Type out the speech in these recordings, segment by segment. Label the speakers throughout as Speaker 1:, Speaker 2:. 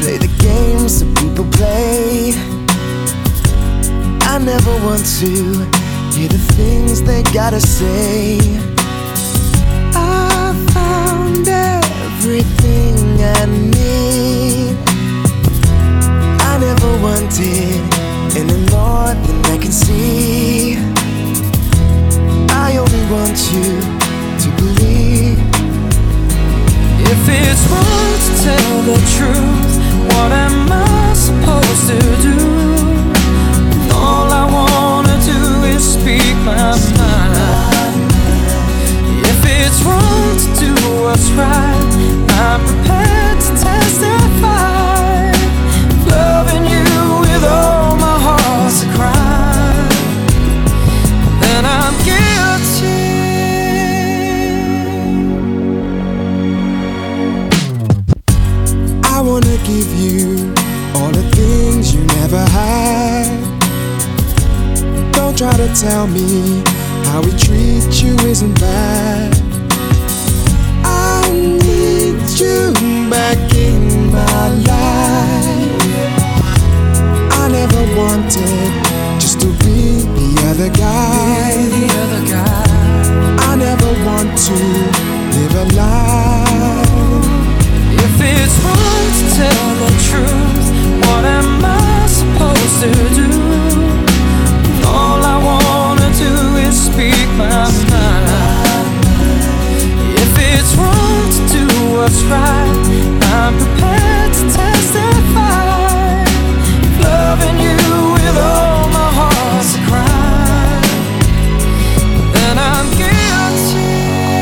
Speaker 1: play the games that people play. I never want to hear the things they gotta say. I found everything I need. I never wanted any more than I can see. I only want you to believe.
Speaker 2: If it's wrong to tell the truth, what am I supposed to do? All I wanna do is speak my mind. If it's wrong to do what's right, I'm prepared to testify. Loving you with all my heart's a crime, then I'm guilty.
Speaker 1: I wanna give you all the things you never had. Don't try to tell me how we treat you isn't bad. I need you back in my life. I never wanted just to be the other guy. I never want to live a lie.
Speaker 2: If it's wrong to tell the truth, what am I supposed to do? All I wanna do is speak my mind. If it's wrong to do what's right, I'm prepared to testify. Loving you with all my heart's a crime, then I'm guilty.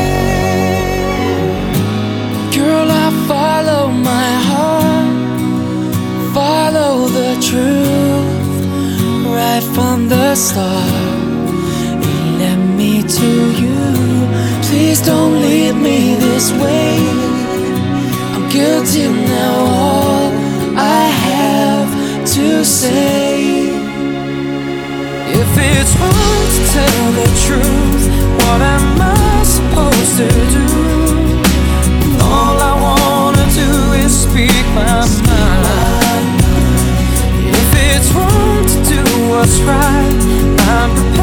Speaker 2: Girl, I follow my heart, follow the truth. Right from the start, it led me to you. Please don't leave me this way. I'm guilty now, all I have to say. If it's wrong to tell the truth, what am I supposed to do? All I wanna do is speak my mind. If it's wrong to do what's right, I'm prepared